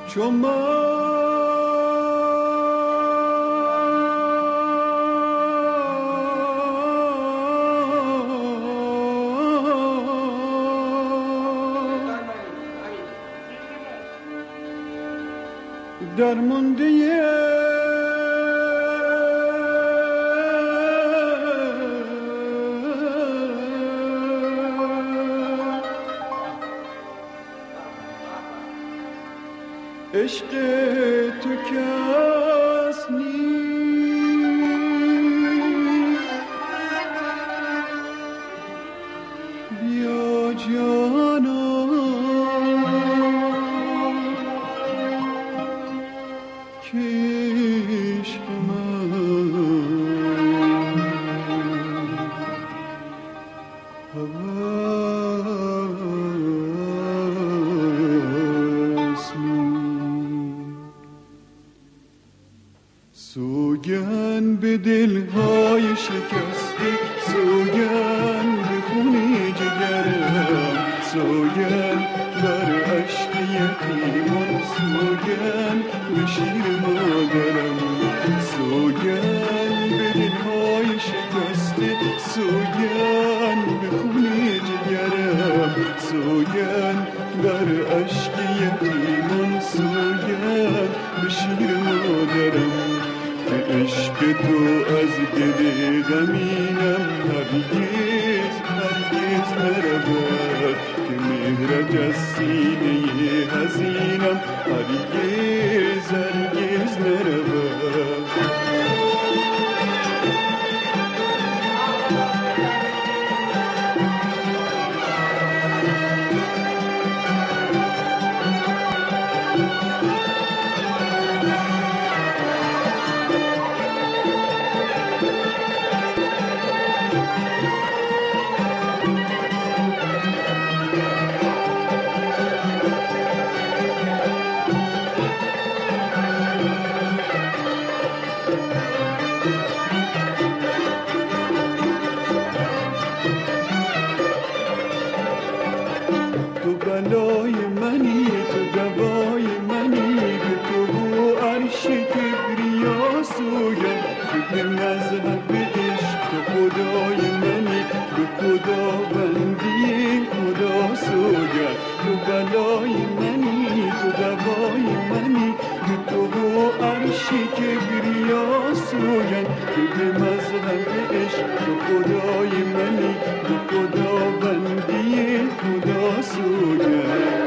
چون من درمانده عشق تو کس نیست، بیا جانا که عشق من هوس نیست. سوگن به دلهای شکسته، سوگن به خون جگرم، سوگن بر عشق یتیمان، سوگن به شیر مادرم، سوگن به دلهای شکسته، سوگن به خون جگرم، سوگن بر عشق یتیمان، سوگن به شیر مادرم که عشق تو از دل غمینم هرگز هرگز نرود، که مهرت از سینه حزینم هرگز هرگز نرود. تو بلای منی، تو دوای منی، به تو و عرش کبریا سوگن، که به مذهب عشق تو خدای منی، به خدا بندی خدا سوگن. تو بلای منی، تو دوای منی، به تو و عرش کبریا سوگن، که به مذهب عشق تو خدای منی، به خدا بندی خدا سوگن.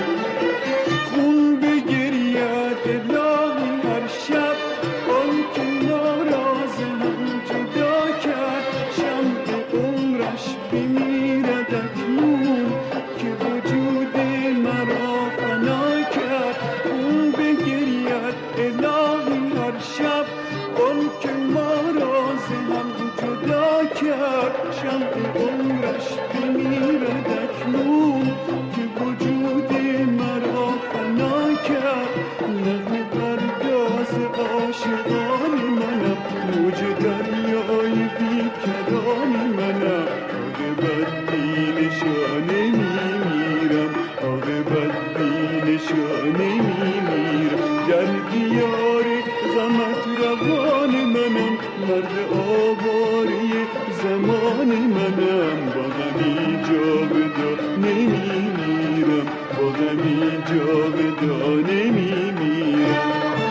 خون بگرید الهی هر شب آن که ناراز هم جدا کرد، شمع عمرش بمیرد اکنون که وجود مرا فنا کرد. خون بگرید الهی هر شب آن که ناراز هم جدا کرد، شمع عمرش بمیرد اکنون که وجود مرا فنا کرد. نغمه پرداز عاشقان منم، موج دریای بیکران منم، عاقبت بی نشانه میمیرم، عاقبت بی نشانه میمیرم. در دیار غمت روان منم، مرد آواره زمان منم، با غمی جاودا نمیمیرم، با غمی جاودا نمیمیرم.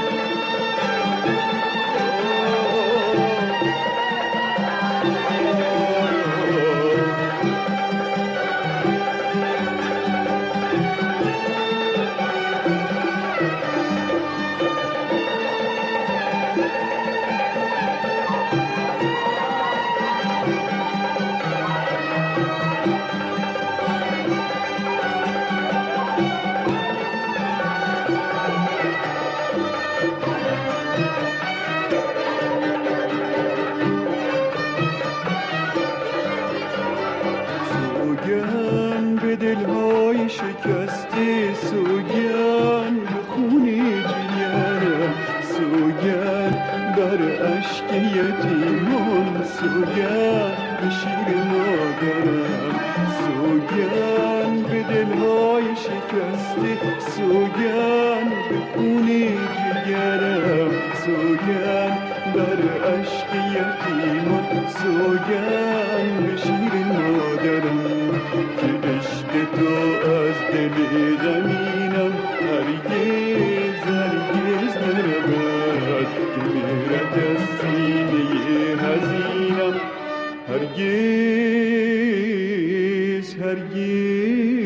سوگن به دلهای شکسته، سوگن به خون جگرم، سوگن بر عشق یتیمان، سوگن به شیر مادرم، سوگن به دلهای شکسته. شکسته سوگند به خون جگرم سوگند بر عشق یتیمان سوگند به شیر مادرم که عشق تو از دل غمینم هرگز هرگز نرود که برد از سینه حزینم هرگز هرگز